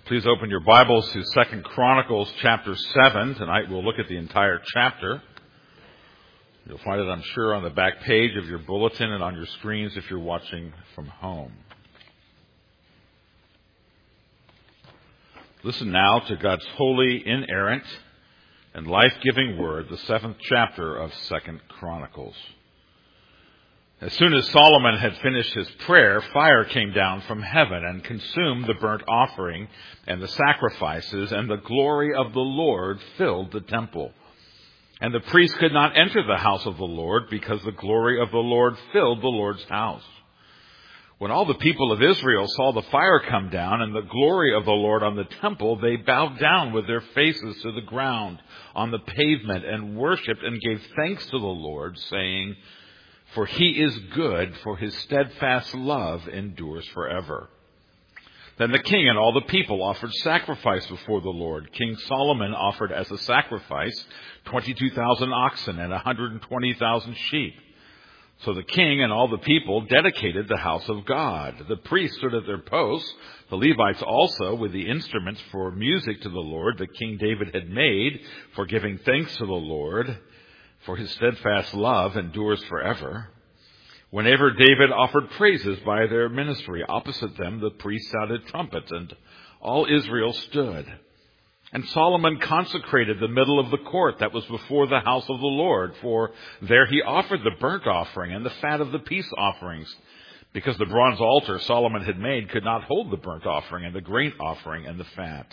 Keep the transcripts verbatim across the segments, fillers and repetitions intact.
Please open your Bibles to Second Chronicles chapter seven. Tonight we'll look at the entire chapter. You'll find it, I'm sure, on the back page of your bulletin and on your screens if you're watching from home. Listen now to God's holy, inerrant, and life-giving word, the seventh chapter of Second Chronicles. As soon as Solomon had finished his prayer, fire came down from heaven and consumed the burnt offering and the sacrifices, and the glory of the Lord filled the temple. And the priests could not enter the house of the Lord because the glory of the Lord filled the Lord's house. When all the people of Israel saw the fire come down and the glory of the Lord on the temple, they bowed down with their faces to the ground on the pavement and worshipped and gave thanks to the Lord, saying, "For he is good, for his steadfast love endures forever." Then the king and all the people offered sacrifice before the Lord. King Solomon offered as a sacrifice twenty-two thousand oxen and one hundred twenty thousand sheep. So the king and all the people dedicated the house of God. The priests stood at their posts, the Levites also, with the instruments for music to the Lord that King David had made for giving thanks to the Lord, for his steadfast love endures forever. Whenever David offered praises by their ministry, opposite them the priests sounded trumpets, and all Israel stood. And Solomon consecrated the middle of the court that was before the house of the Lord, for there he offered the burnt offering and the fat of the peace offerings, because the bronze altar Solomon had made could not hold the burnt offering and the grain offering and the fat.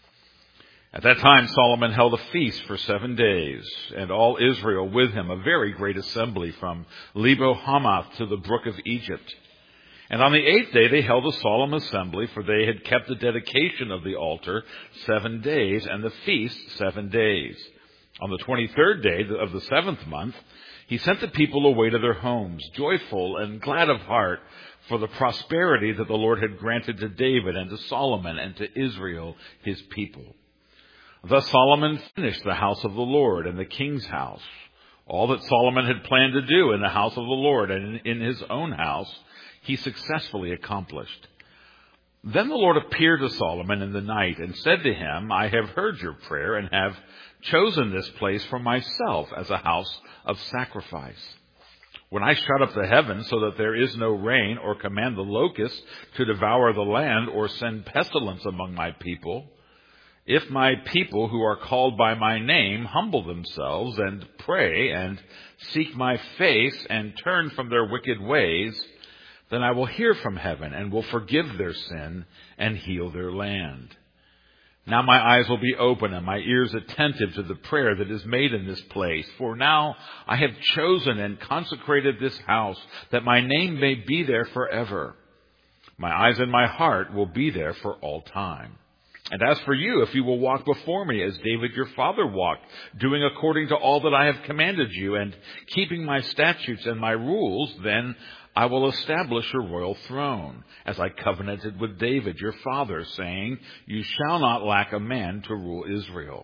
At that time Solomon held a feast for seven days, and all Israel with him, a very great assembly from Lebo Hamath to the brook of Egypt. And on the eighth day they held a solemn assembly, for they had kept the dedication of the altar seven days, and the feast seven days. On the twenty-third day of the seventh month, he sent the people away to their homes, joyful and glad of heart, for the prosperity that the Lord had granted to David and to Solomon and to Israel, his people. Thus Solomon finished the house of the Lord and the king's house. All that Solomon had planned to do in the house of the Lord and in his own house, he successfully accomplished. Then the Lord appeared to Solomon in the night and said to him, "I have heard your prayer and have chosen this place for myself as a house of sacrifice. When I shut up the heavens so that there is no rain, or command the locusts to devour the land, or send pestilence among my people, if my people who are called by my name humble themselves and pray and seek my face and turn from their wicked ways, then I will hear from heaven and will forgive their sin and heal their land. Now my eyes will be open and my ears attentive to the prayer that is made in this place. For now I have chosen and consecrated this house, that my name may be there forever. My eyes and my heart will be there for all time. And as for you, if you will walk before me as David your father walked, doing according to all that I have commanded you, and keeping my statutes and my rules, then I will establish your royal throne, as I covenanted with David your father, saying, you shall not lack a man to rule Israel.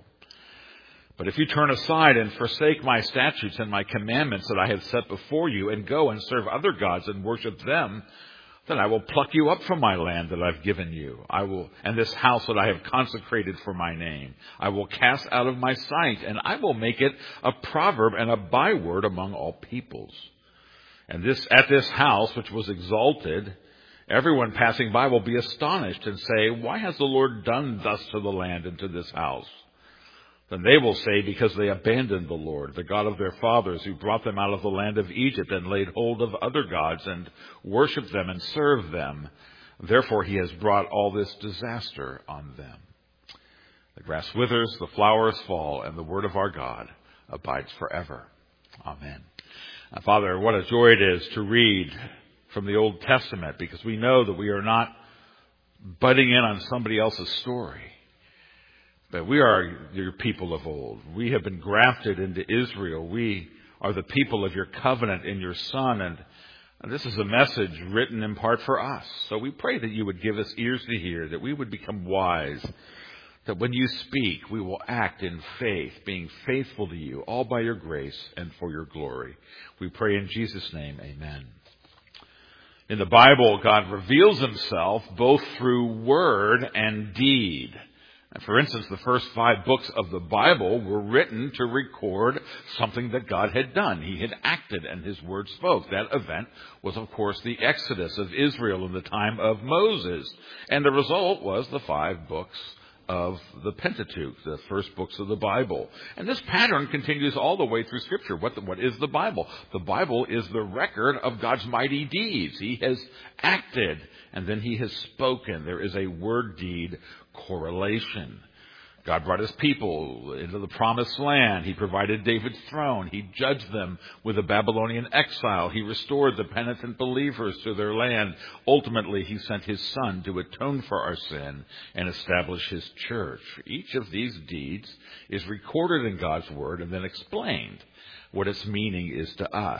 But if you turn aside and forsake my statutes and my commandments that I have set before you, and go and serve other gods and worship them, then I will pluck you up from my land that I've given you, I will, and this house that I have consecrated for my name. I will cast out of my sight, and I will make it a proverb and a byword among all peoples. And this, at this house which was exalted, everyone passing by will be astonished and say, why has the Lord done thus to the land and to this house? Then they will say, because they abandoned the Lord, the God of their fathers, who brought them out of the land of Egypt, and laid hold of other gods and worshipped them and served them. Therefore he has brought all this disaster on them. The grass withers, the flowers fall, and the word of our God abides forever. Amen. Now, Father, what a joy it is to read from the Old Testament, because we know that we are not butting in on somebody else's story. But we are your people of old. We have been grafted into Israel. We are the people of your covenant in your Son. And, and this is a message written in part for us. So we pray that you would give us ears to hear, that we would become wise, that when you speak, we will act in faith, being faithful to you, all by your grace and for your glory. We pray in Jesus' name, amen. In the Bible, God reveals himself both through word and deed. And for instance, the first five books of the Bible were written to record something that God had done. He had acted and his word spoke. That event was, of course, the Exodus of Israel in the time of Moses. And the result was the five books of the Pentateuch, the first books of the Bible. And this pattern continues all the way through Scripture. What, the, what is the Bible? The Bible is the record of God's mighty deeds. He has acted, and then he has spoken. There is a word-deed correlation. God brought his people into the promised land. He provided David's throne. He judged them with a Babylonian exile. He restored the penitent believers to their land. Ultimately, he sent his son to atone for our sin and establish his church. Each of these deeds is recorded in God's word and then explained what its meaning is to us.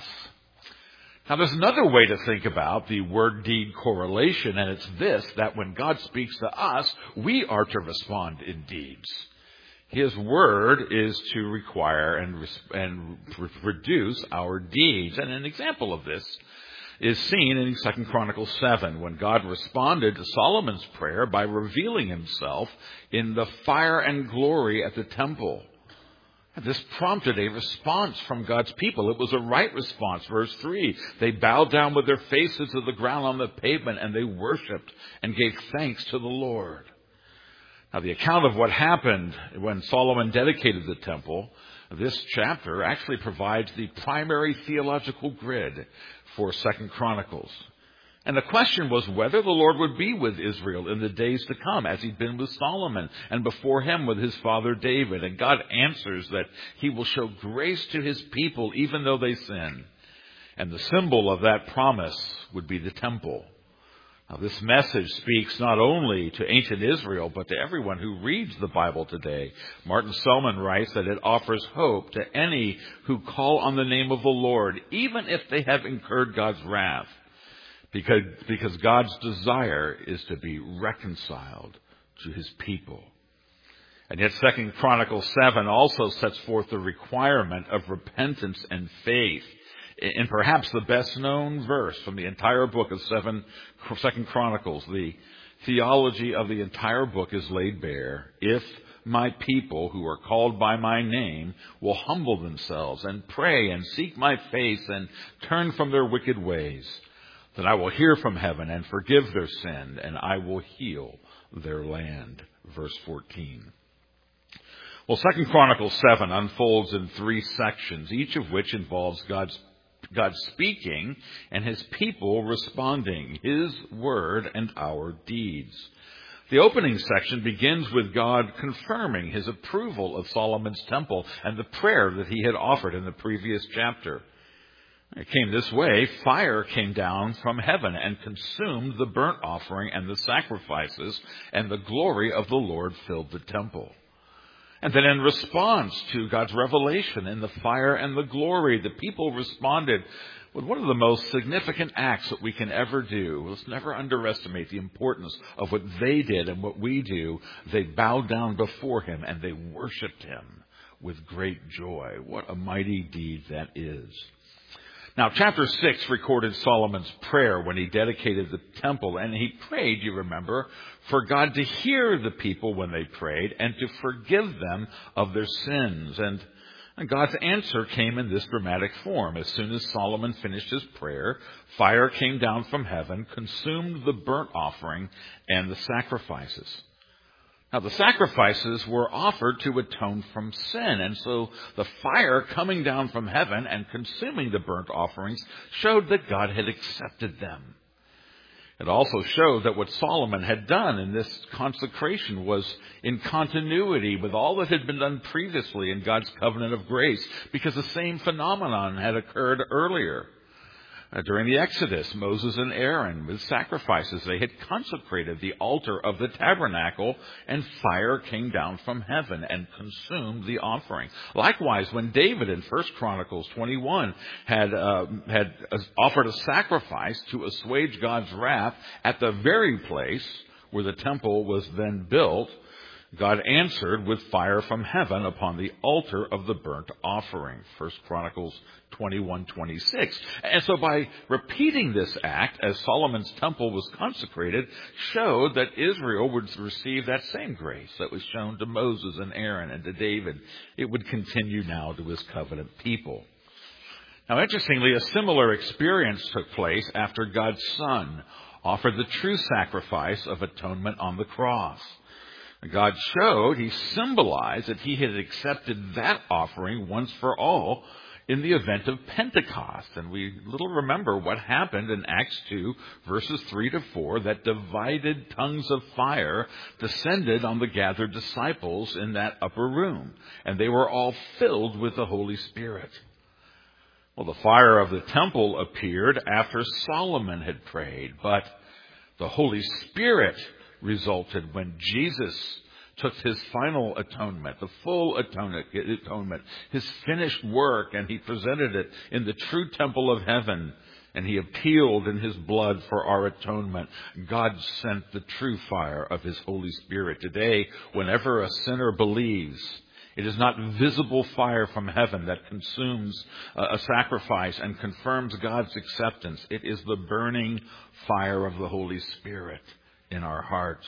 Now, there's another way to think about the word-deed correlation, and it's this, that when God speaks to us, we are to respond in deeds. His word is to require and, and produce our deeds. And an example of this is seen in Second Chronicles seven, when God responded to Solomon's prayer by revealing himself in the fire and glory at the temple. This prompted a response from God's people. It was a right response. Verse three, they bowed down with their faces to the ground on the pavement, and they worshiped and gave thanks to the Lord. Now, the account of what happened when Solomon dedicated the temple, this chapter actually provides the primary theological grid for Second Chronicles. And the question was whether the Lord would be with Israel in the days to come, as he'd been with Solomon, and before him with his father David. And God answers that he will show grace to his people even though they sin. And the symbol of that promise would be the temple. Now, this message speaks not only to ancient Israel, but to everyone who reads the Bible today. Martin Selman writes that it offers hope to any who call on the name of the Lord, even if they have incurred God's wrath. Because, because God's desire is to be reconciled to his people. And yet Second Chronicles seven also sets forth the requirement of repentance and faith. In perhaps the best known verse from the entire book of seven, Second Chronicles, the theology of the entire book is laid bare. If my people who are called by my name will humble themselves and pray and seek my face and turn from their wicked ways, then I will hear from heaven and forgive their sin, and I will heal their land. Verse fourteen. Well, Second Chronicles seven unfolds in three sections, each of which involves God's God speaking and his people responding, his word and our deeds. The opening section begins with God confirming his approval of Solomon's temple and the prayer that he had offered in the previous chapter. It came this way. Fire came down from heaven and consumed the burnt offering and the sacrifices, and the glory of the Lord filled the temple. And then in response to God's revelation in the fire and the glory, the people responded with one of the most significant acts that we can ever do. Let's never underestimate the importance of what they did and what we do. They bowed down before him and they worshiped him with great joy. What a mighty deed that is. Now, chapter six recorded Solomon's prayer when he dedicated the temple, and he prayed, you remember, for God to hear the people when they prayed and to forgive them of their sins. And, and God's answer came in this dramatic form. As soon as Solomon finished his prayer, fire came down from heaven, consumed the burnt offering and the sacrifices. Now, the sacrifices were offered to atone from sin, and so the fire coming down from heaven and consuming the burnt offerings showed that God had accepted them. It also showed that what Solomon had done in this consecration was in continuity with all that had been done previously in God's covenant of grace, because the same phenomenon had occurred earlier. Uh, during the Exodus, Moses and Aaron, with sacrifices, they had consecrated the altar of the tabernacle, and fire came down from heaven and consumed the offering. Likewise, when David in First Chronicles twenty-one had uh, had offered a sacrifice to assuage God's wrath at the very place where the temple was then built, God answered with fire from heaven upon the altar of the burnt offering. First Chronicles twenty-one twenty-six. And so by repeating this act, as Solomon's temple was consecrated, showed that Israel would receive that same grace that was shown to Moses and Aaron and to David. It would continue now to his covenant people. Now, interestingly, a similar experience took place after God's Son offered the true sacrifice of atonement on the cross. God showed, he symbolized that he had accepted that offering once for all in the event of Pentecost. And we little remember what happened in Acts two, verses three to four, that divided tongues of fire descended on the gathered disciples in that upper room. And they were all filled with the Holy Spirit. Well, the fire of the temple appeared after Solomon had prayed, but the Holy Spirit resulted when Jesus took his final atonement, the full atonement, atonement, his finished work, and he presented it in the true temple of heaven, and he appealed in his blood for our atonement. God sent the true fire of his Holy Spirit. Today, whenever a sinner believes, it is not visible fire from heaven that consumes a sacrifice and confirms God's acceptance. It is the burning fire of the Holy Spirit in our hearts.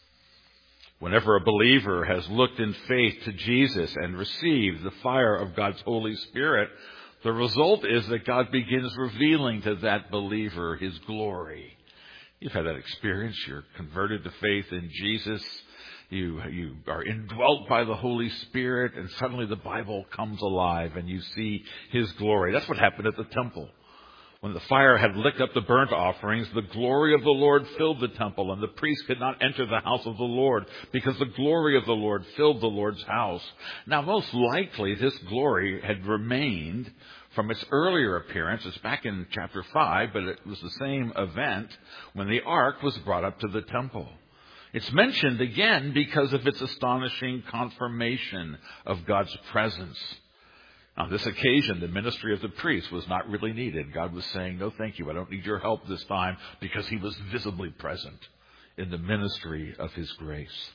Whenever a believer has looked in faith to Jesus and received the fire of God's Holy Spirit, the result is that God begins revealing to that believer his glory. You've had that experience. You're converted to faith in Jesus. You, you are indwelt by the Holy Spirit, and suddenly the Bible comes alive and you see his glory. That's what happened at the temple. When the fire had licked up the burnt offerings, the glory of the Lord filled the temple, and the priest could not enter the house of the Lord because the glory of the Lord filled the Lord's house. Now, most likely, this glory had remained from its earlier appearance. It's back in chapter five, but it was the same event when the ark was brought up to the temple. It's mentioned again because of its astonishing confirmation of God's presence. On this occasion, the ministry of the priest was not really needed. God was saying, no, thank you. I don't need your help this time, because he was visibly present in the ministry of his grace.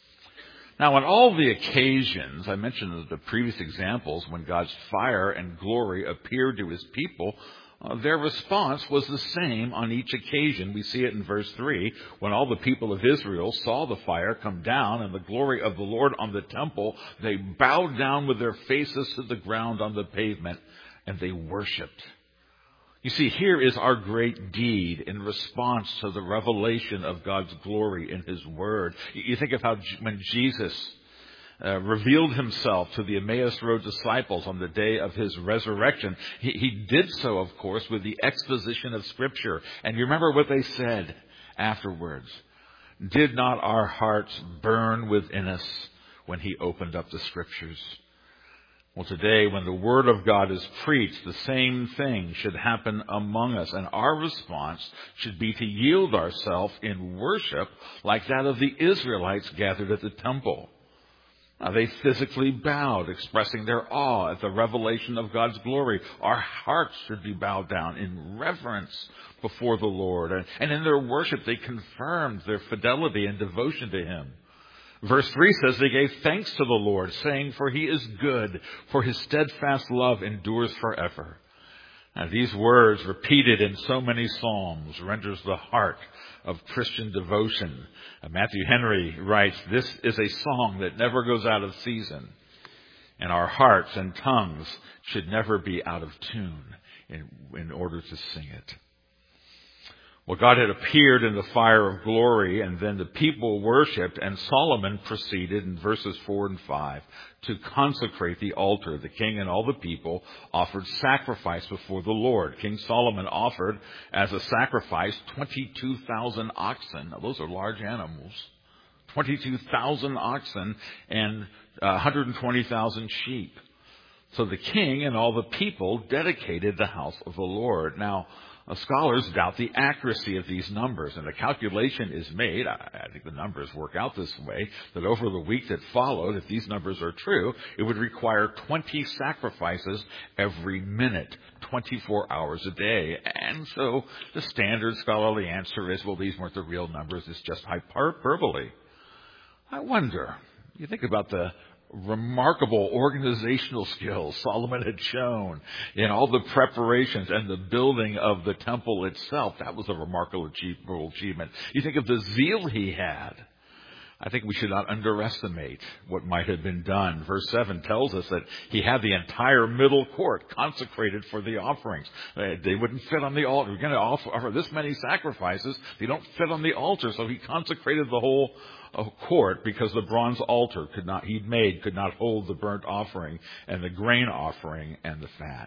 Now, on all the occasions, I mentioned the previous examples, when God's fire and glory appeared to his people, Uh, their response was the same on each occasion. We see it in verse three. When all the people of Israel saw the fire come down and the glory of the Lord on the temple, they bowed down with their faces to the ground on the pavement, and they worshipped. You see, here is our great deed in response to the revelation of God's glory in his word. You think of how when Jesus Uh, revealed himself to the Emmaus Road disciples on the day of his resurrection. He, he did so, of course, with the exposition of Scripture. And you remember what they said afterwards. Did not our hearts burn within us when he opened up the Scriptures? Well, today, when the Word of God is preached, the same thing should happen among us. And our response should be to yield ourselves in worship like that of the Israelites gathered at the temple. Now, they physically bowed, expressing their awe at the revelation of God's glory. Our hearts should be bowed down in reverence before the Lord. And, and in their worship, they confirmed their fidelity and devotion to him. Verse three says they gave thanks to the Lord, saying, for he is good, for his steadfast love endures forever. Now, these words, repeated in so many psalms, renders the heart of Christian devotion. Uh, Matthew Henry writes, this is a song that never goes out of season, and our hearts and tongues should never be out of tune in, in order to sing it. Well, God had appeared in the fire of glory, and then the people worshipped, and Solomon proceeded in verses four and five to consecrate the altar. The king and all the people offered sacrifice before the Lord. King Solomon offered as a sacrifice twenty-two thousand oxen. Now, those are large animals. twenty-two thousand oxen and uh, one hundred twenty thousand sheep. So the king and all the people dedicated the house of the Lord. Now, Uh, scholars doubt the accuracy of these numbers, and a calculation is made, I, I think the numbers work out this way, that over the week that followed, if these numbers are true, it would require twenty sacrifices every minute, twenty-four hours a day. And so the standard scholarly answer is, well, these weren't the real numbers, it's just hyperbole. I wonder, You think about the remarkable organizational skills Solomon had shown in all the preparations and the building of the temple itself. That was a remarkable achievement. You think of the zeal he had. I think we should not underestimate what might have been done. Verse seven tells us that he had the entire middle court consecrated for the offerings. They wouldn't fit on the altar. We're going to offer this many sacrifices. They don't fit on the altar. So he consecrated the whole court because the bronze altar could not, he'd made could not hold the burnt offering and the grain offering and the fat.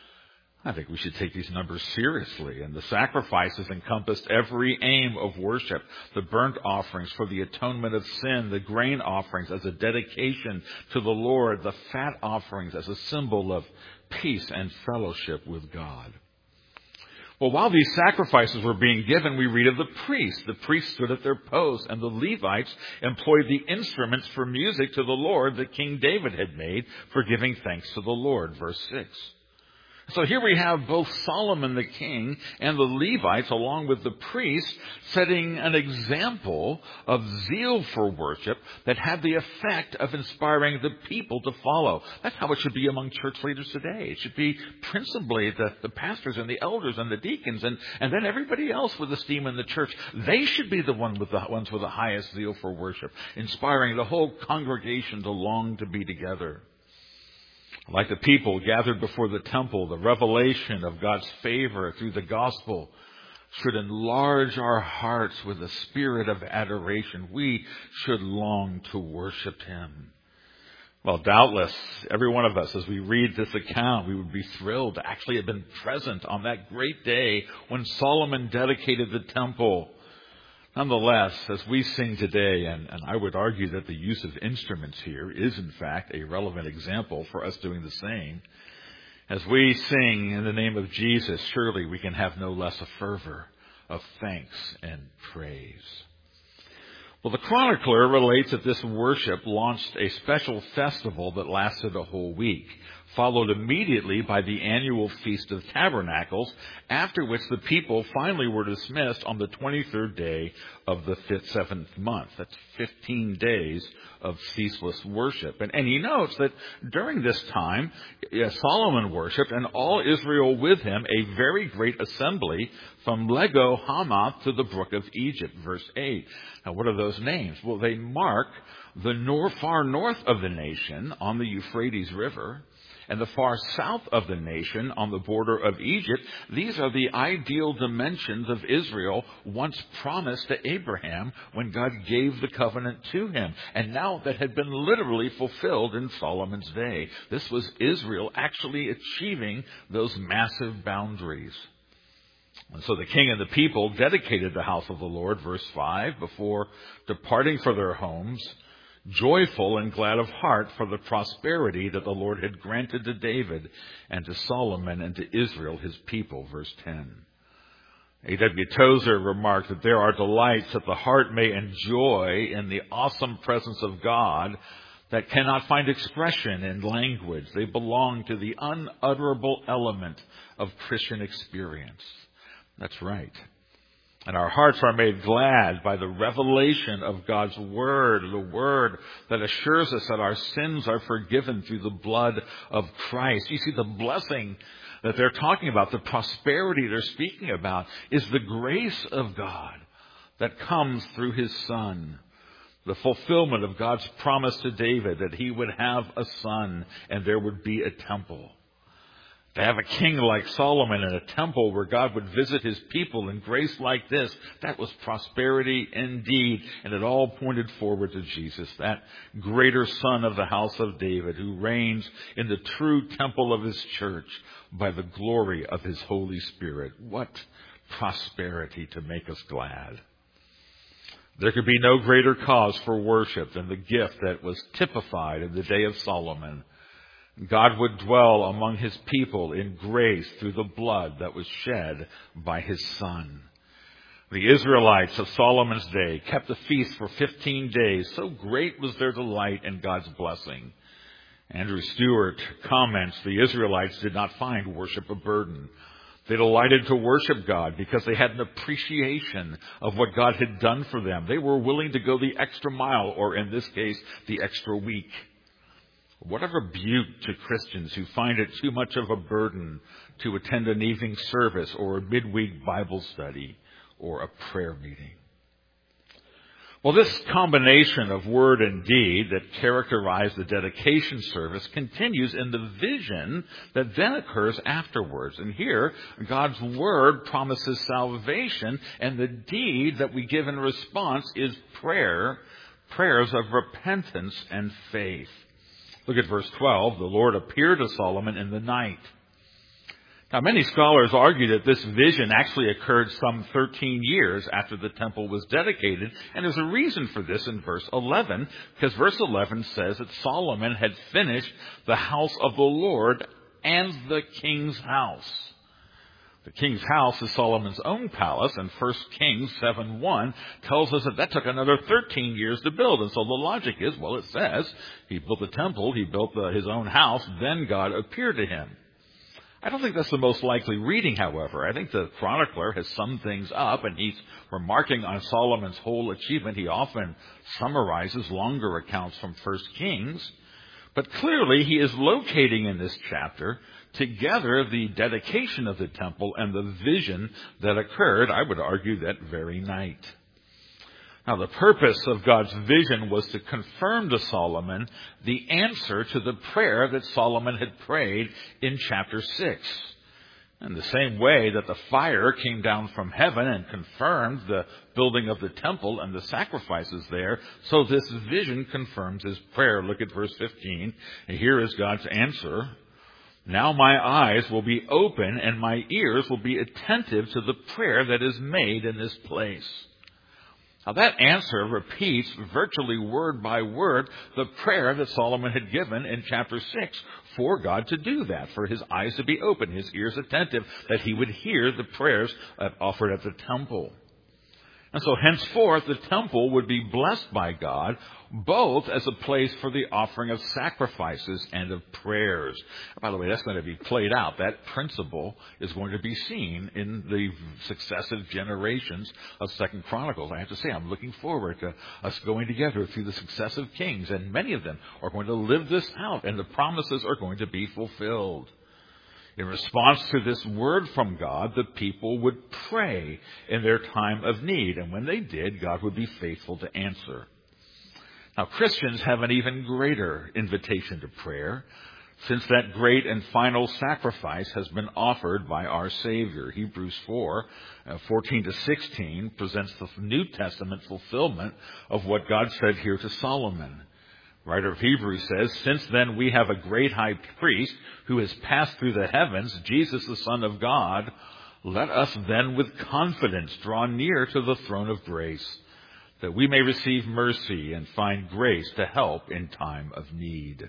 I think we should take these numbers seriously. And the sacrifices encompassed every aim of worship. The burnt offerings for the atonement of sin, the grain offerings as a dedication to the Lord, the fat offerings as a symbol of peace and fellowship with God. Well, while these sacrifices were being given, we read of the priests. The priests stood at their posts, and the Levites employed the instruments for music to the Lord that King David had made for giving thanks to the Lord. Verse six. So here we have both Solomon the king and the Levites, along with the priests, setting an example of zeal for worship that had the effect of inspiring the people to follow. That's how it should be among church leaders today. It should be principally the, the pastors and the elders and the deacons, and, and then everybody else with esteem in the church. They should be the one with the ones with the highest zeal for worship, inspiring the whole congregation to long to be together. Like the people gathered before the temple, the revelation of God's favor through the gospel should enlarge our hearts with a spirit of adoration. We should long to worship Him. Well, doubtless, every one of us, as we read this account, we would be thrilled to actually have been present on that great day when Solomon dedicated the temple. Nonetheless, as we sing today, and, and I would argue that the use of instruments here is in fact a relevant example for us doing the same. As we sing in the name of Jesus, surely we can have no less a fervor of thanks and praise. Well, the chronicler relates that this worship launched a special festival that lasted a whole week, followed immediately by the annual Feast of Tabernacles, after which the people finally were dismissed on the twenty-third day of the fifth, seventh month. That's fifteen days of ceaseless worship. And, and he notes that during this time, yeah, Solomon worshipped, and all Israel with him, a very great assembly from Lego Hamath to the brook of Egypt. Verse eight. Now, what are those names? Well, they mark the nor- far north of the nation on the Euphrates River, and the far south of the nation on the border of Egypt. These are the ideal dimensions of Israel once promised to Abraham when God gave the covenant to him, and now that had been literally fulfilled in Solomon's day. This was Israel actually achieving those massive boundaries. And so the king and the people dedicated the house of the Lord, verse five, before departing for their homes, joyful and glad of heart for the prosperity that the Lord had granted to David and to Solomon and to Israel, his people. Verse ten. A W Tozer remarked that there are delights that the heart may enjoy in the awesome presence of God that cannot find expression in language. They belong to the unutterable element of Christian experience. That's right. And our hearts are made glad by the revelation of God's Word, the Word that assures us that our sins are forgiven through the blood of Christ. You see, the blessing that they're talking about, the prosperity they're speaking about, is the grace of God that comes through His Son. The fulfillment of God's promise to David that he would have a son and there would be a temple. To have a king like Solomon and a temple where God would visit his people in grace like this, that was prosperity indeed. And it all pointed forward to Jesus, that greater son of the house of David who reigns in the true temple of his church by the glory of his Holy Spirit. What prosperity to make us glad. There could be no greater cause for worship than the gift that was typified in the day of Solomon. God would dwell among his people in grace through the blood that was shed by his Son. The Israelites of Solomon's day kept the feast for fifteen days. So great was their delight in God's blessing. Andrew Stewart comments, the Israelites did not find worship a burden. They delighted to worship God because they had an appreciation of what God had done for them. They were willing to go the extra mile, or in this case, the extra week. What a rebuke to Christians who find it too much of a burden to attend an evening service or a midweek Bible study or a prayer meeting. Well, this combination of word and deed that characterized the dedication service continues in the vision that then occurs afterwards. And here, God's word promises salvation, and the deed that we give in response is prayer, prayers of repentance and faith. Look at verse twelve. The Lord appeared to Solomon in the night. Now, many scholars argue that this vision actually occurred some thirteen years after the temple was dedicated, and there's a reason for this in verse eleven, because verse eleven says that Solomon had finished the house of the Lord and the king's house. The king's house is Solomon's own palace, and First Kings seven one tells us that that took another thirteen years to build. And so the logic is, well, it says he built the temple, he built the, his own house, then God appeared to him. I don't think that's the most likely reading, however. I think the chronicler has summed things up, and he's remarking on Solomon's whole achievement. He often summarizes longer accounts from First Kings. But clearly he is locating in this chapter together the dedication of the temple and the vision that occurred, I would argue, that very night. Now, the purpose of God's vision was to confirm to Solomon the answer to the prayer that Solomon had prayed in chapter six. In the same way that the fire came down from heaven and confirmed the building of the temple and the sacrifices there, so this vision confirms his prayer. Look at verse fifteen. And here is God's answer. Now my eyes will be open and my ears will be attentive to the prayer that is made in this place. Now that answer repeats virtually word by word the prayer that Solomon had given in chapter six for God to do that, for his eyes to be open, his ears attentive, that he would hear the prayers offered at the temple. And so henceforth the temple would be blessed by God, both as a place for the offering of sacrifices and of prayers. By the way, that's going to be played out. That principle is going to be seen in the successive generations of Second Chronicles. I have to say, I'm looking forward to us going together through the successive kings, and many of them are going to live this out, and the promises are going to be fulfilled. In response to this word from God, the people would pray in their time of need, and when they did, God would be faithful to answer. Now, Christians have an even greater invitation to prayer, since that great and final sacrifice has been offered by our Savior. Hebrews four, fourteen to sixteen presents the New Testament fulfillment of what God said here to Solomon. Writer of Hebrews says, "Since then we have a great high priest who has passed through the heavens, Jesus the Son of God, let us then with confidence draw near to the throne of grace, that we may receive mercy and find grace to help in time of need."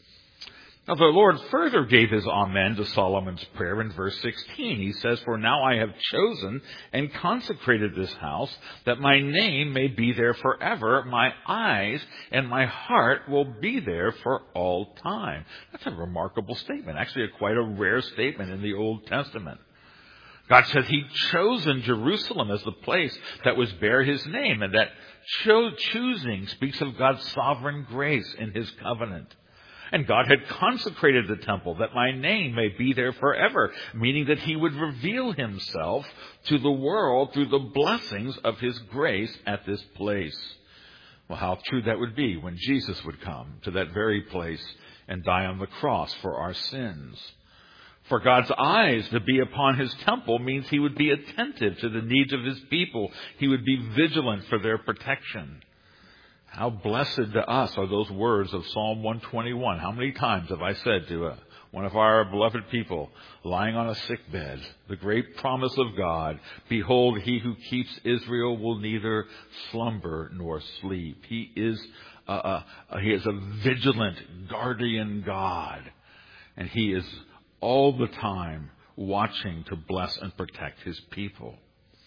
Now the Lord further gave his amen to Solomon's prayer in verse sixteen. He says, "For now I have chosen and consecrated this house, that my name may be there forever. My eyes and my heart will be there for all time." That's a remarkable statement, actually a quite a rare statement in the Old Testament. God says he'd chosen Jerusalem as the place that was bear his name, and that cho- choosing speaks of God's sovereign grace in his covenant. And God had consecrated the temple that my name may be there forever, meaning that he would reveal himself to the world through the blessings of his grace at this place. Well, how true that would be when Jesus would come to that very place and die on the cross for our sins. For God's eyes to be upon his temple means he would be attentive to the needs of his people. He would be vigilant for their protection. How blessed to us are those words of Psalm one twenty-one. How many times have I said to uh, one of our beloved people lying on a sick bed, the great promise of God, "Behold, he who keeps Israel will neither slumber nor sleep." He is, uh, uh, he is a vigilant guardian God, and he is all the time watching to bless and protect his people.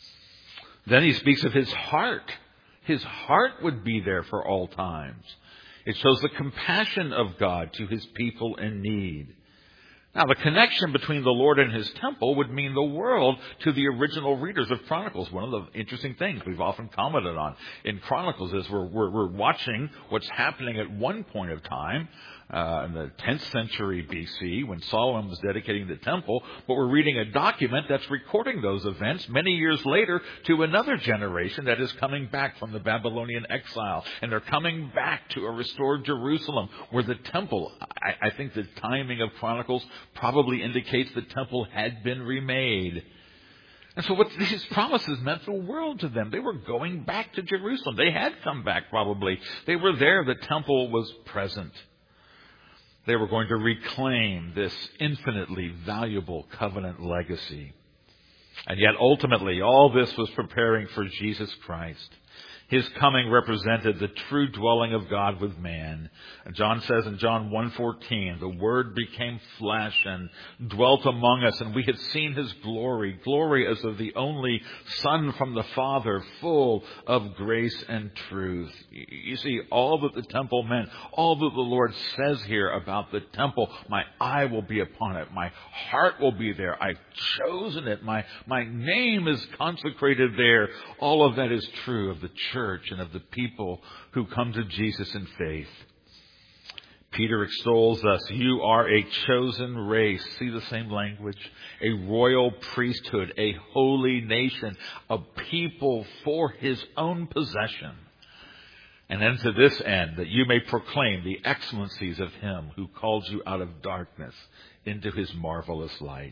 Then he speaks of his heart. His heart would be there for all times. It shows the compassion of God to his people in need. Now, the connection between the Lord and his temple would mean the world to the original readers of Chronicles. One of the interesting things we've often commented on in Chronicles is we're, we're, we're watching what's happening at one point of time, uh, in the tenth century B C, when Solomon was dedicating the temple, but we're reading a document that's recording those events many years later to another generation that is coming back from the Babylonian exile. And they're coming back to a restored Jerusalem where the temple, I, I think the timing of Chronicles probably indicates the temple had been remade. And so what these promises meant the world to them. They were going back to Jerusalem. They had come back probably. They were there. The temple was present. They were going to reclaim this infinitely valuable covenant legacy. And yet ultimately all this was preparing for Jesus Christ. His coming represented the true dwelling of God with man. And John says in John one fourteen, the Word became flesh and dwelt among us, and we had seen his glory, glory as of the only Son from the Father, full of grace and truth. You see, all that the temple meant, all that the Lord says here about the temple, my eye will be upon it, my heart will be there, I've chosen it, my, my name is consecrated there. All of that is true of the church. Church and of the people who come to Jesus in faith. Peter extols us. You are a chosen race. See the same language? A royal priesthood, a holy nation, a people for his own possession. And then to this end, that you may proclaim the excellencies of him who called you out of darkness into his marvelous light.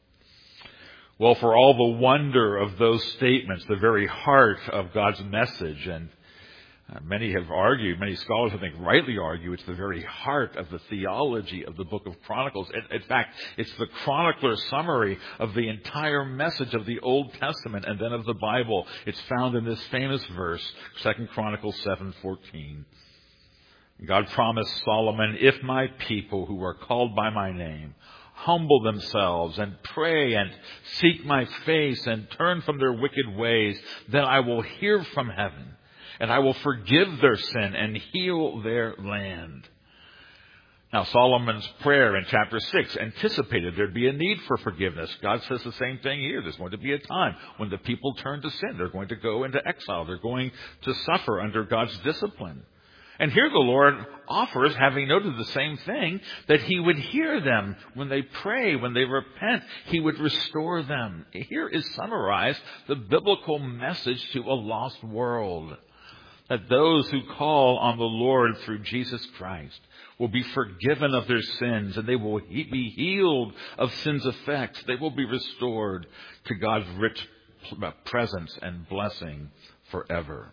Well, for all the wonder of those statements, the very heart of God's message, and many have argued, many scholars I think rightly argue, it's the very heart of the theology of the book of Chronicles. In, in fact, it's the chronicler's summary of the entire message of the Old Testament and then of the Bible. It's found in this famous verse, Second Chronicles seven fourteen. God promised Solomon, if my people who are called by my name humble themselves and pray and seek my face and turn from their wicked ways, then I will hear from heaven and I will forgive their sin and heal their land. Now, Solomon's prayer in chapter six anticipated there'd be a need for forgiveness. God says the same thing here. There's going to be a time when the people turn to sin. They're going to go into exile. They're going to suffer under God's discipline. And here the Lord offers, having noted the same thing, that he would hear them when they pray, when they repent. He would restore them. Here is summarized the biblical message to a lost world. That those who call on the Lord through Jesus Christ will be forgiven of their sins, and they will be healed of sin's effects. They will be restored to God's rich presence and blessing forever.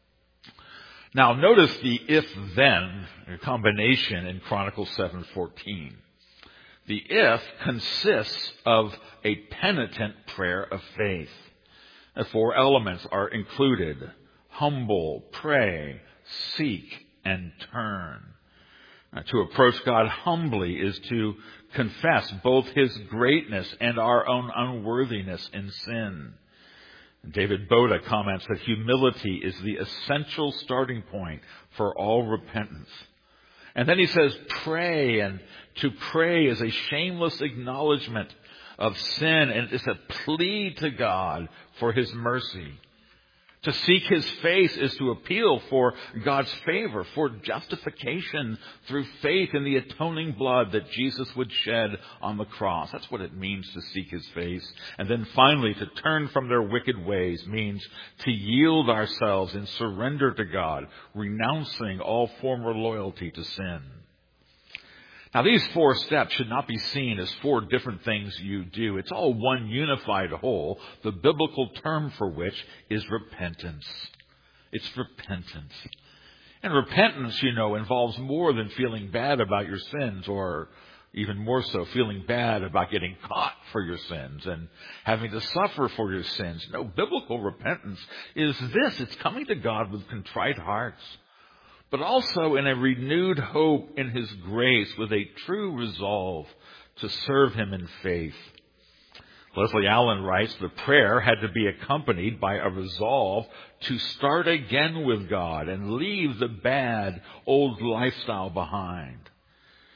Now, notice the if-then combination in Chronicles seven fourteen. The if consists of a penitent prayer of faith. The four elements are included: humble, pray, seek, and turn. Now, to approach God humbly is to confess both his greatness and our own unworthiness in sin. David Boda comments that humility is the essential starting point for all repentance. And then he says, pray, and to pray is a shameless acknowledgement of sin, and it's a plea to God for his mercy. To seek his face is to appeal for God's favor, for justification through faith in the atoning blood that Jesus would shed on the cross. That's what it means to seek his face. And then finally, to turn from their wicked ways means to yield ourselves in surrender to God, renouncing all former loyalty to sin. Now, these four steps should not be seen as four different things you do. It's all one unified whole, the biblical term for which is repentance. It's repentance. And repentance, you know, involves more than feeling bad about your sins, or even more so, feeling bad about getting caught for your sins and having to suffer for your sins. No, biblical repentance is this. It's coming to God with contrite hearts, but also in a renewed hope in his grace, with a true resolve to serve him in faith. Leslie Allen writes, the prayer had to be accompanied by a resolve to start again with God and leave the bad old lifestyle behind.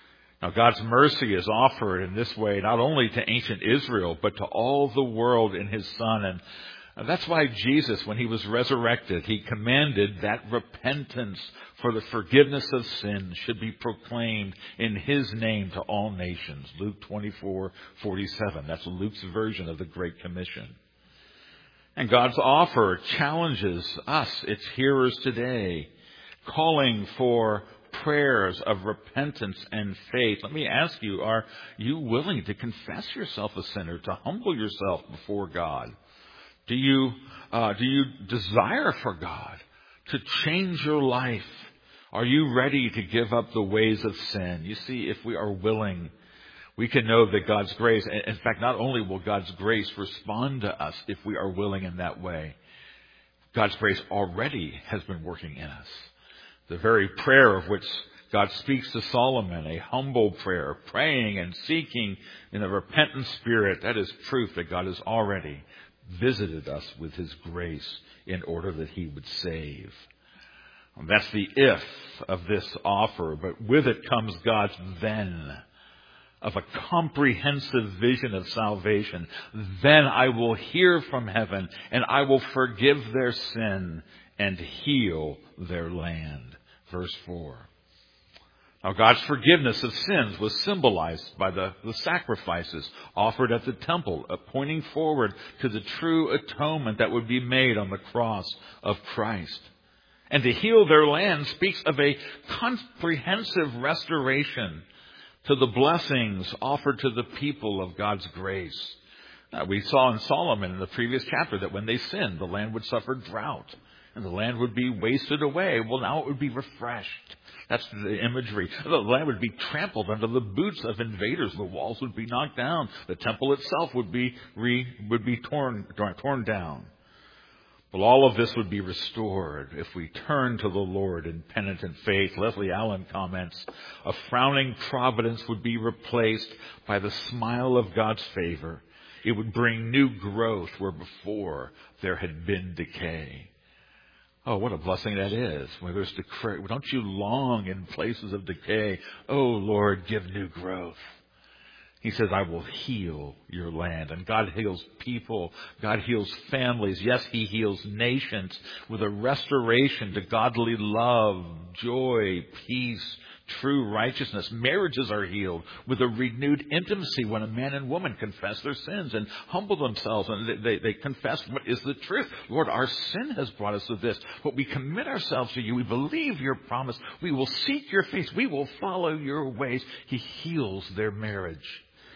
Now, God's mercy is offered in this way not only to ancient Israel, but to all the world in His Son. And And that's why Jesus, when He was resurrected, He commanded that repentance for the forgiveness of sins should be proclaimed in His name to all nations. Luke twenty-four forty-seven. That's Luke's version of the Great Commission. And God's offer challenges us, its hearers today, calling for prayers of repentance and faith. Let me ask you, are you willing to confess yourself a sinner, to humble yourself before God? Do you, uh, do you desire for God to change your life? Are you ready to give up the ways of sin? You see, if we are willing, we can know that God's grace, in fact, not only will God's grace respond to us if we are willing in that way, God's grace already has been working in us. The very prayer of which God speaks to Solomon, a humble prayer, praying and seeking in a repentant spirit, that is proof that God has already visited us with His grace in order that He would save. And that's the if of this offer, but with it comes God's then of a comprehensive vision of salvation. Then I will hear from heaven, and I will forgive their sin and heal their land. Verse four. Now, God's forgiveness of sins was symbolized by the, the sacrifices offered at the temple, uh, pointing forward to the true atonement that would be made on the cross of Christ. And to heal their land speaks of a comprehensive restoration to the blessings offered to the people of God's grace. Now, we saw in Solomon in the previous chapter that when they sinned, the land would suffer drought and the land would be wasted away. Well, now it would be refreshed. That's the imagery. The land would be trampled under the boots of invaders. The walls would be knocked down. The temple itself would be re, would be torn, torn down. Well, all of this would be restored if we turn to the Lord in penitent faith. Leslie Allen comments, a frowning providence would be replaced by the smile of God's favor. It would bring new growth where before there had been decay. Oh, what a blessing that is. Where there's decay. Don't you long in places of decay? Oh, Lord, give new growth. He says, I will heal your land. And God heals people. God heals families. Yes, He heals nations with a restoration to godly love, joy, peace, true righteousness. Marriages are healed with a renewed intimacy when a man and woman confess their sins and humble themselves and they, they, they confess what is the truth. Lord, our sin has brought us to this, but we commit ourselves to you. We believe your promise. We will seek your face. We will follow your ways. He heals their marriage.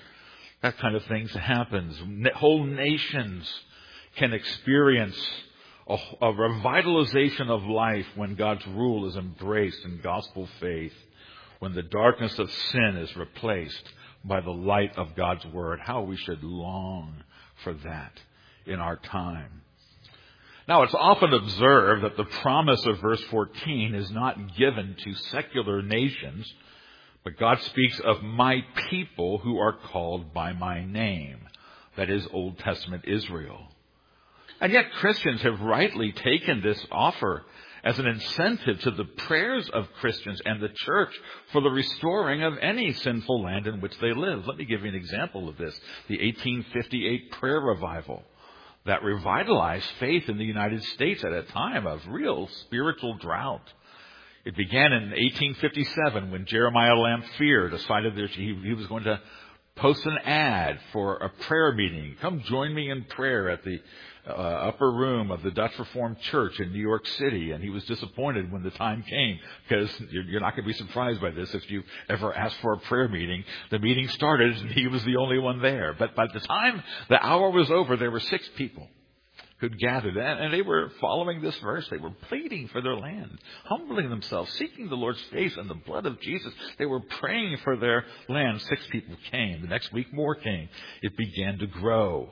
That kind of thing happens. Whole nations can experience a, a revitalization of life when God's rule is embraced in gospel faith, when the darkness of sin is replaced by the light of God's word. How we should long for that in our time. Now, it's often observed that the promise of verse fourteen is not given to secular nations, but God speaks of my people who are called by my name. That is Old Testament Israel. And yet Christians have rightly taken this offer as an incentive to the prayers of Christians and the church for the restoring of any sinful land in which they live. Let me give you an example of this. The eighteen fifty-eight prayer revival that revitalized faith in the United States at a time of real spiritual drought. It began in eighteen fifty-seven when Jeremiah Lamphere decided that he, he was going to post an ad for a prayer meeting. Come join me in prayer at the uh, upper room of the Dutch Reformed Church in New York City. And he was disappointed when the time came, because you're, you're not going to be surprised by this if you ever asked for a prayer meeting. The meeting started and he was the only one there. But by the time the hour was over, there were six people who'd gathered, and they were following this verse. They were pleading for their land, humbling themselves, seeking the Lord's face and the blood of Jesus. They were praying for their land. Six people came. The next week, more came. It began to grow.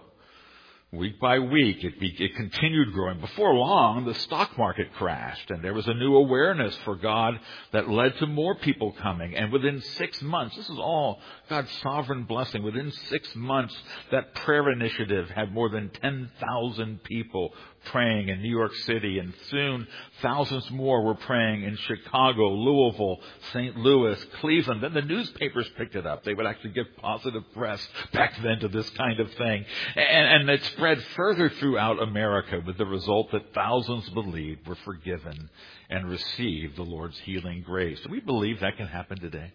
Week by week, it, be, it continued growing. Before long, the stock market crashed, and there was a new awareness for God that led to more people coming. And within six months, this is all God's sovereign blessing, within six months, that prayer initiative had more than ten thousand people praying in New York City, and soon thousands more were praying in Chicago, Louisville, Saint Louis, Cleveland. Then the newspapers picked it up. They would actually give positive press back then to this kind of thing. And, and it spread further throughout America with the result that thousands believed, were forgiven, and received the Lord's healing grace. Do we believe that can happen today?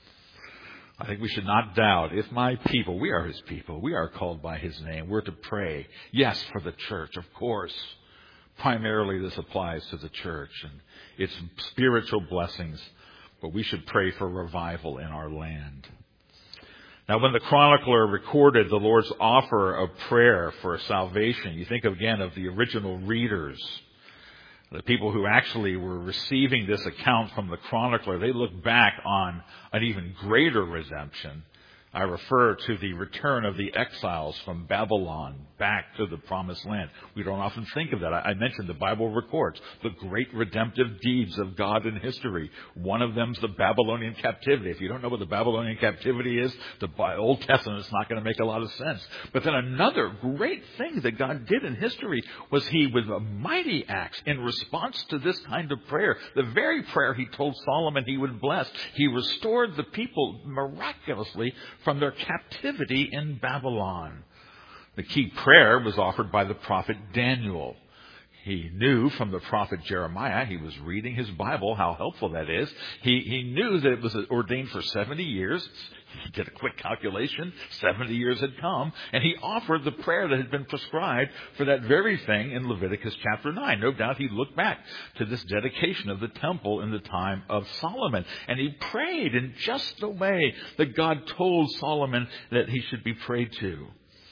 I think we should not doubt, if my people, we are his people, we are called by his name, we're to pray, yes, for the church, of course. Primarily this applies to the church and its spiritual blessings, but we should pray for revival in our land. Now, when the chronicler recorded the Lord's offer of prayer for salvation, you think again of the original readers, the people who actually were receiving this account from the chronicler. They look back on an even greater redemption. I refer to the return of the exiles from Babylon back to the promised land. We don't often think of that. I mentioned the Bible records the great redemptive deeds of God in history. One of them is the Babylonian captivity. If you don't know what the Babylonian captivity is, the Old Testament is not going to make a lot of sense. But then another great thing that God did in history was he, with a mighty acts, in response to this kind of prayer, the very prayer he told Solomon he would bless, he restored the people miraculously from their captivity in Babylon. The key prayer was offered by the prophet Daniel. He knew from the prophet Jeremiah, he was reading his Bible, how helpful that is. He, he knew that it was ordained for seventy years. He did a quick calculation. seventy years had come. And he offered the prayer that had been prescribed for that very thing in Leviticus chapter nine. No doubt he looked back to this dedication of the temple in the time of Solomon. And he prayed in just the way that God told Solomon that he should be prayed to.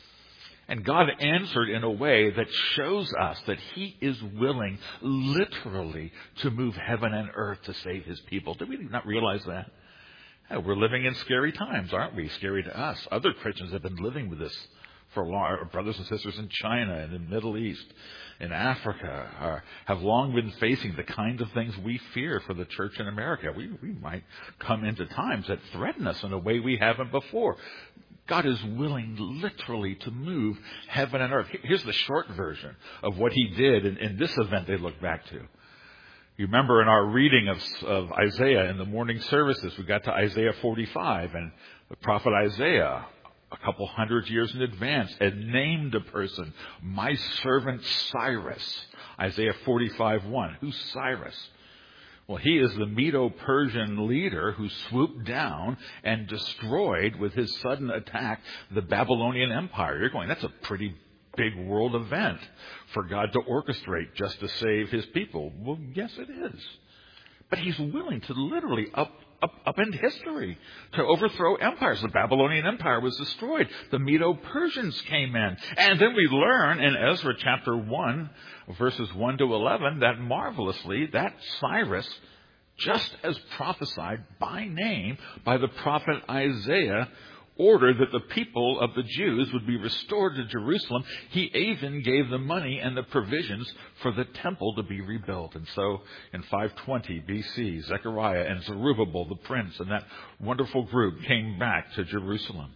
And God answered in a way that shows us that he is willing literally to move heaven and earth to save his people. Do we not realize that? We're living in scary times, aren't we? Scary to us. Other Christians have been living with this for a long. Our brothers and sisters in China and in the Middle East, in Africa, are, have long been facing the kind of things we fear for the church in America. We, we might come into times that threaten us in a way we haven't before. God is willing literally to move heaven and earth. Here's the short version of what he did in, in this event they look back to. You remember in our reading of, of Isaiah in the morning services, we got to Isaiah forty-five, and the prophet Isaiah, a couple hundred years in advance, had named a person, my servant Cyrus. Isaiah forty-five one. Who's Cyrus? Well, he is the Medo-Persian leader who swooped down and destroyed, with his sudden attack, the Babylonian Empire. You're going, that's a pretty big world event for God to orchestrate just to save his people. Well, yes, it is. But he's willing to literally up, up, upend history, to overthrow empires. The Babylonian Empire was destroyed. The Medo-Persians came in. And then we learn in Ezra chapter one, verses one to eleven, that marvelously, that Cyrus, just as prophesied by name by the prophet Isaiah, ordered that the people of the Jews would be restored to Jerusalem. He even gave the money and the provisions for the temple to be rebuilt. And so in five twenty B C, Zechariah and Zerubbabel, the prince, and that wonderful group came back to Jerusalem.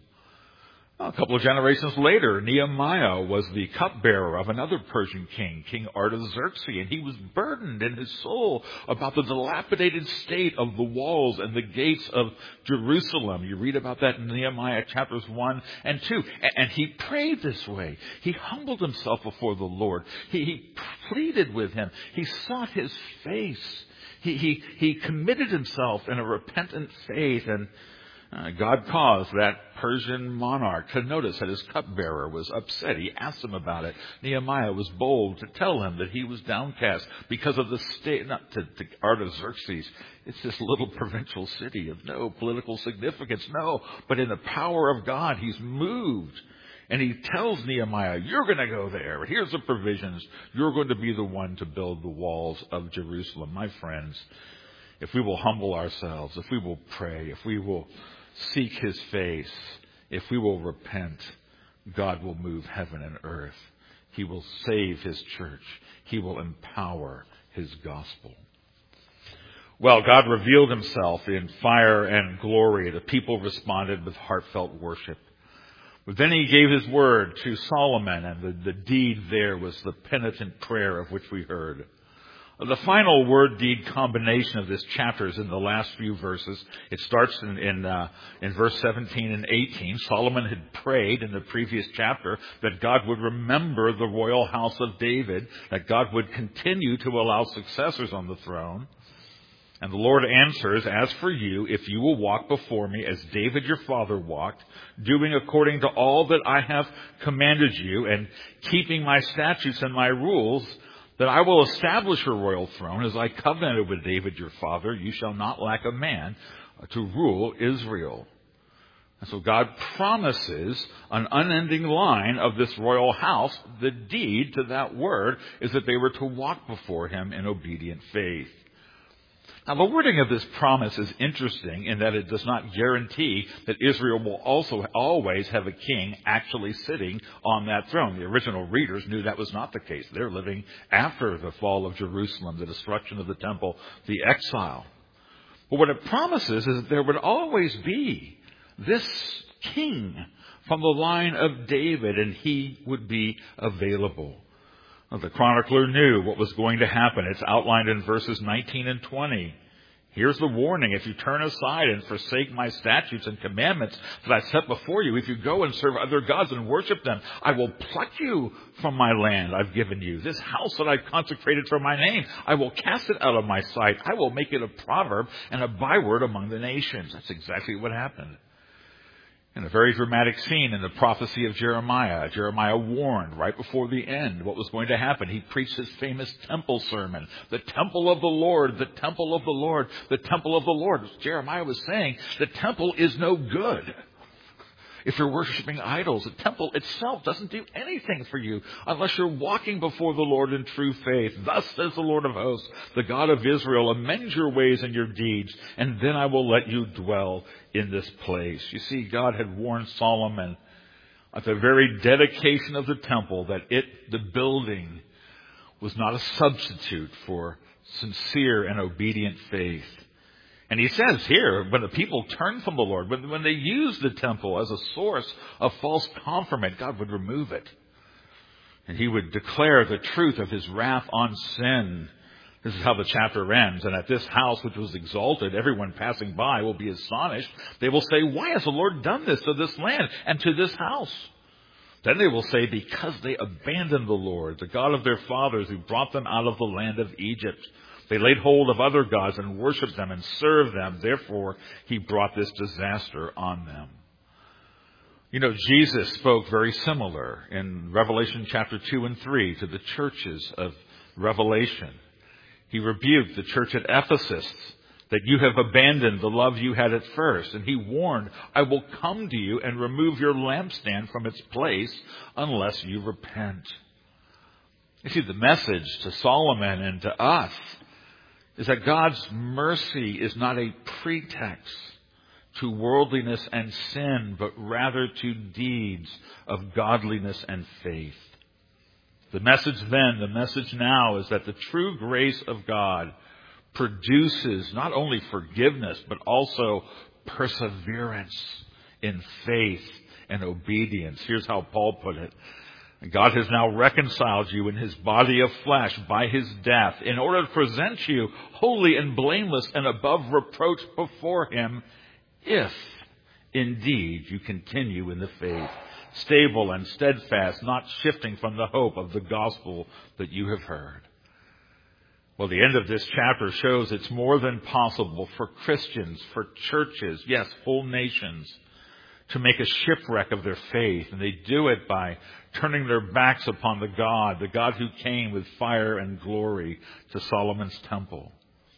A couple of generations later, Nehemiah was the cupbearer of another Persian king, King Artaxerxes, and he was burdened in his soul about the dilapidated state of the walls and the gates of Jerusalem. You read about that in Nehemiah chapters one and two. And he prayed this way. He humbled himself before the Lord. He, he pleaded with him. He sought his face. He, he, he committed himself in a repentant faith, and Uh, God caused that Persian monarch to notice that his cupbearer was upset. He asked him about it. Nehemiah was bold to tell him that he was downcast because of the state, not to, to Artaxerxes. It's this little provincial city of no political significance. No, but in the power of God, he's moved. And he tells Nehemiah, you're going to go there. Here's the provisions. You're going to be the one to build the walls of Jerusalem. My friends, if we will humble ourselves, if we will pray, if we will seek his face, if we will repent, God will move heaven and earth. He will save his church. He will empower his gospel. Well, God revealed himself in fire and glory. The people responded with heartfelt worship. But then he gave his word to Solomon, and the, the deed there was the penitent prayer of which we heard. The final word-deed combination of this chapter is in the last few verses. It starts in in, uh, in verse seventeen and eighteen. Solomon had prayed in the previous chapter that God would remember the royal house of David, that God would continue to allow successors on the throne. And the Lord answers, "As for you, if you will walk before me as David your father walked, doing according to all that I have commanded you, and keeping my statutes and my rules, that I will establish your royal throne as I covenanted with David your father. You shall not lack a man to rule Israel." And so God promises an unending line of this royal house. The deed to that word is that they were to walk before him in obedient faith. Now, the wording of this promise is interesting in that it does not guarantee that Israel will also always have a king actually sitting on that throne. The original readers knew that was not the case. They're living after the fall of Jerusalem, the destruction of the temple, the exile. But what it promises is that there would always be this king from the line of David, and he would be available. The chronicler knew what was going to happen. It's outlined in verses nineteen and twenty. Here's the warning. If you turn aside and forsake my statutes and commandments that I set before you, if you go and serve other gods and worship them, I will pluck you from my land I've given you. This house that I've consecrated for my name, I will cast it out of my sight. I will make it a proverb and a byword among the nations. That's exactly what happened. In a very dramatic scene in the prophecy of Jeremiah, Jeremiah warned right before the end what was going to happen. He preached his famous temple sermon. The temple of the Lord, the temple of the Lord, the temple of the Lord. Jeremiah was saying the temple is no good. If you're worshiping idols, the temple itself doesn't do anything for you unless you're walking before the Lord in true faith. Thus says the Lord of hosts, the God of Israel, amend your ways and your deeds, and then I will let you dwell in this place. You see, God had warned Solomon at the very dedication of the temple that it, the building, was not a substitute for sincere and obedient faith. And he says here, when the people turned from the Lord, when, when they used the temple as a source of false confirmation, God would remove it. And he would declare the truth of his wrath on sin. This is how the chapter ends. And at this house which was exalted, everyone passing by will be astonished. They will say, "Why has the Lord done this to this land and to this house?" Then they will say, "Because they abandoned the Lord, the God of their fathers, who brought them out of the land of Egypt. They laid hold of other gods and worshipped them and served them. Therefore, he brought this disaster on them." You know, Jesus spoke very similar in Revelation chapter two and three to the churches of Revelation. He rebuked the church at Ephesus that you have abandoned the love you had at first. And he warned, "I will come to you and remove your lampstand from its place unless you repent." You see, the message to Solomon and to us is that God's mercy is not a pretext to worldliness and sin, but rather to deeds of godliness and faith. The message then, the message now, is that the true grace of God produces not only forgiveness, but also perseverance in faith and obedience. Here's how Paul put it. God has now reconciled you in his body of flesh by his death in order to present you holy and blameless and above reproach before him, if indeed you continue in the faith, stable and steadfast, not shifting from the hope of the gospel that you have heard. Well, the end of this chapter shows it's more than possible for Christians, for churches, yes, whole nations, to make a shipwreck of their faith. And they do it by turning their backs upon the God, the God who came with fire and glory to Solomon's temple.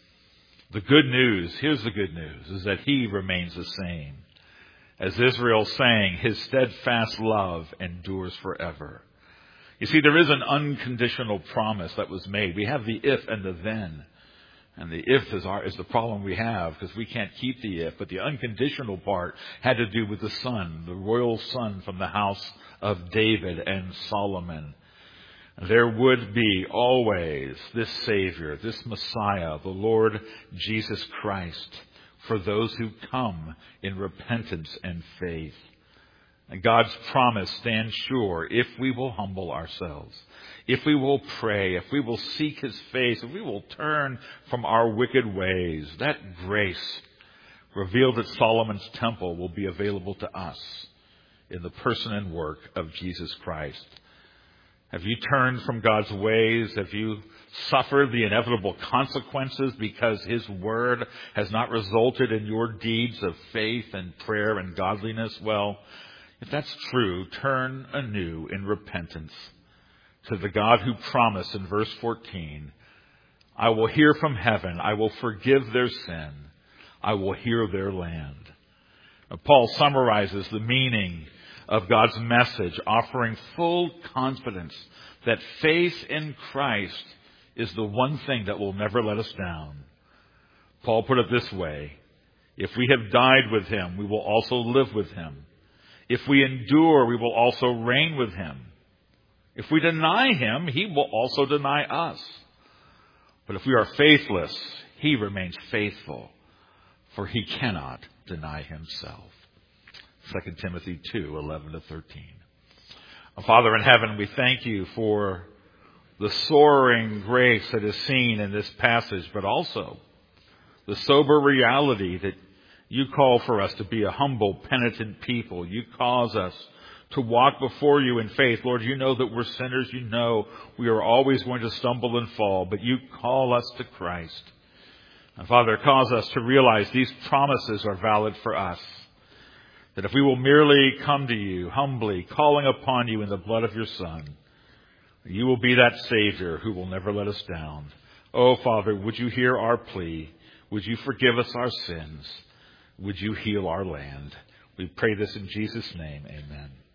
The good news, here's the good news, is that he remains the same. As Israel sang, his steadfast love endures forever. You see, there is an unconditional promise that was made. We have the if and the then. And the if is, our, is the problem we have, because we can't keep the if. But the unconditional part had to do with the son, the royal son from the house of David and Solomon. There would be always this Savior, this Messiah, the Lord Jesus Christ, for those who come in repentance and faith. And God's promise stands sure if we will humble ourselves, if we will pray, if we will seek His face, if we will turn from our wicked ways. That grace revealed at Solomon's temple will be available to us in the person and work of Jesus Christ. Have you turned from God's ways? Have you suffered the inevitable consequences because His word has not resulted in your deeds of faith and prayer and godliness? Well, if that's true, turn anew in repentance to the God who promised in verse fourteen, I will hear from heaven, I will forgive their sin, I will heal their land. Now, Paul summarizes the meaning of God's message, offering full confidence that faith in Christ is the one thing that will never let us down. Paul put it this way, if we have died with Him, we will also live with Him. If we endure, we will also reign with Him. If we deny Him, He will also deny us. But if we are faithless, He remains faithful, for He cannot deny Himself. Second Timothy two, eleven to thirteen. Oh, Father in heaven, we thank You for the soaring grace that is seen in this passage, but also the sober reality that You call for us to be a humble, penitent people. You cause us to walk before You in faith. Lord, You know that we're sinners. You know we are always going to stumble and fall, but You call us to Christ. And Father, cause us to realize these promises are valid for us. That if we will merely come to You humbly, calling upon You in the blood of Your Son, You will be that Savior who will never let us down. Oh, Father, would You hear our plea? Would You forgive us our sins? Would You heal our land? We pray this in Jesus' name. Amen.